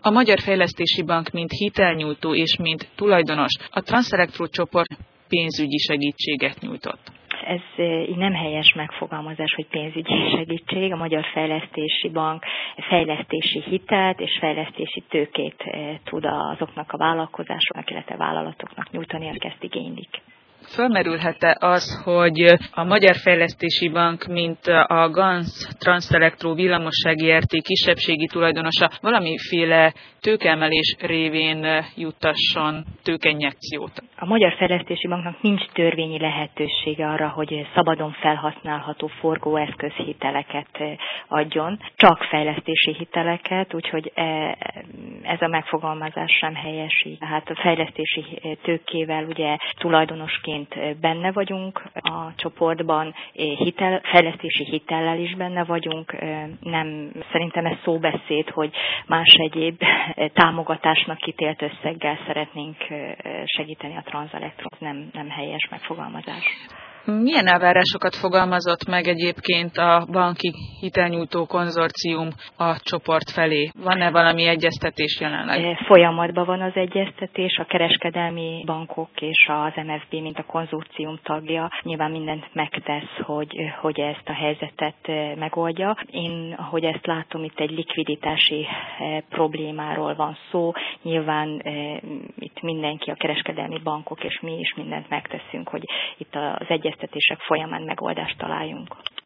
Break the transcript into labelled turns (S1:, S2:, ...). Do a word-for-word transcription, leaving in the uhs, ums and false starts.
S1: A Magyar Fejlesztési Bank mint hitelnyújtó és mint tulajdonos a Transzelektro csoport pénzügyi segítséget nyújtott.
S2: Ez így nem helyes megfogalmazás, hogy pénzügyi segítség. A Magyar Fejlesztési Bank fejlesztési hitelt és fejlesztési tőkét tud azoknak a vállalkozásoknak, illetve vállalatoknak nyújtani, akik ezt igénylik.
S1: Fölmerülhet-e az, hogy a Magyar Fejlesztési Bank, mint a GANZ Transzelektro Villamosság Zrt. Kisebbségi tulajdonosa valamiféle tőkeemelés révén juttasson tőkeinjekciót?
S2: A Magyar Fejlesztési Banknak nincs törvényi lehetősége arra, hogy szabadon felhasználható forgóeszközhiteleket adjon, csak fejlesztési hiteleket, úgyhogy ez a megfogalmazás sem helyes. Tehát a fejlesztési tőkével ugye tulajdonosként benne vagyunk a csoportban, hitel, fejlesztési hitellel is benne vagyunk. Nem, szerintem ez szóbeszéd, hogy más egyéb támogatásnak kitélt összeggel szeretnénk segíteni a Transzelektro. Nem, nem helyes megfogalmazás.
S1: Milyen elvárásokat fogalmazott meg egyébként a banki hitelnyújtó konzorcium a csoport felé? Van-e valami egyeztetés jelenleg?
S2: Folyamatban van az egyeztetés, a kereskedelmi bankok és az em ef bé, mint a konzorcium tagja, nyilván mindent megtesz, hogy, hogy ezt a helyzetet megoldja. Én, ahogy ezt látom, itt egy likviditási problémáról van szó. Nyilván itt mindenki, a kereskedelmi bankok és mi is mindent megteszünk, hogy itt az egyeztetések folyamán megoldást találjunk.